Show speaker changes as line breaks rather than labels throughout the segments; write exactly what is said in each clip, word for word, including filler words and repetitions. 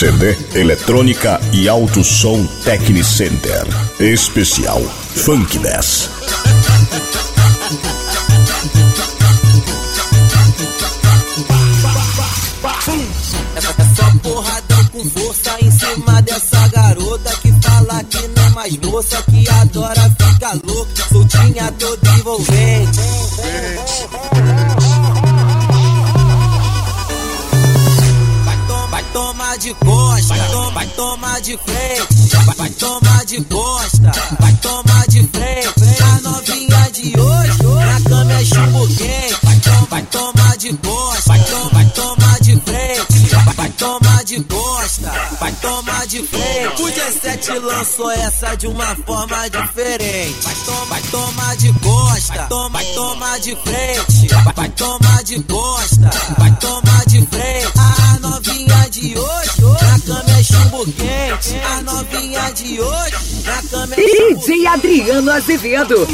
C D, eletrônica e alto som Tecnicenter. Especial Funk dez.
É só porradão com força em cima dessa garota que fala que não é mais moça, que adora ficar louca, soltinha toda envolvente. Vai, tom, vai tomar de costa, vai, tom, vai tomar de frente, vai, vai tomar de costa, vai tomar de frente. A novinha de hoje na cama é chumbo quente. Vai, tom, vai tomar de costa, vai, tom, vai tomar de frente, vai tomar de costa, vai tomar de frente. O dezessete lançou essa de uma forma diferente. Vai, tom, vai tomar de costa, vai, tom, vai tomar de frente, vai, vai tomar de costa, vai tomar de frente. A novinha de hoje na cama é chumbo quente. A novinha de hoje na cama é chumbo quente.
D J Adriano Azevedo.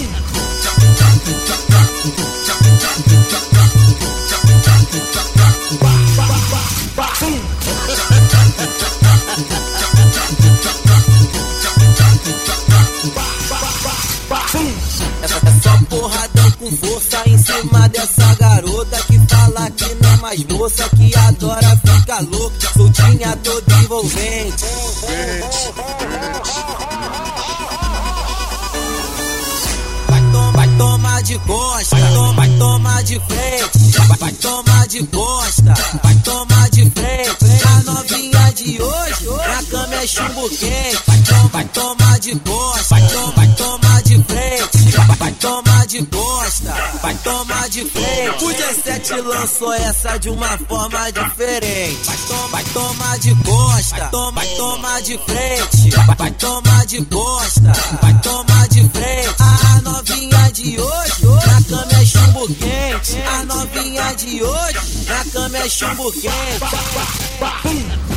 É só porradão com força em cima dessa garota que fala que não é mais moça, que adora ficar louca, soltinha toda envolvente. Vai, tom, vai tomar de costa, vai, tom, vai tomar de frente, vai, vai tomar de costa, vai tomar de frente. A novinha de hoje na cama é chumbo quente. Vai, tom, vai tomar de costa, vai, tom, vai tomar de frente, vai, vai tomar de costa, vai tomar de frente. O dezessete lançou essa de uma forma diferente. Vai, tom, vai tomar de costa, vai, tom, vai tomar de frente, vai, vai tomar de costa, vai tomar de frente. A novinha de hoje na cama é chumbo quente. A novinha de hoje na cama é chumbo quente.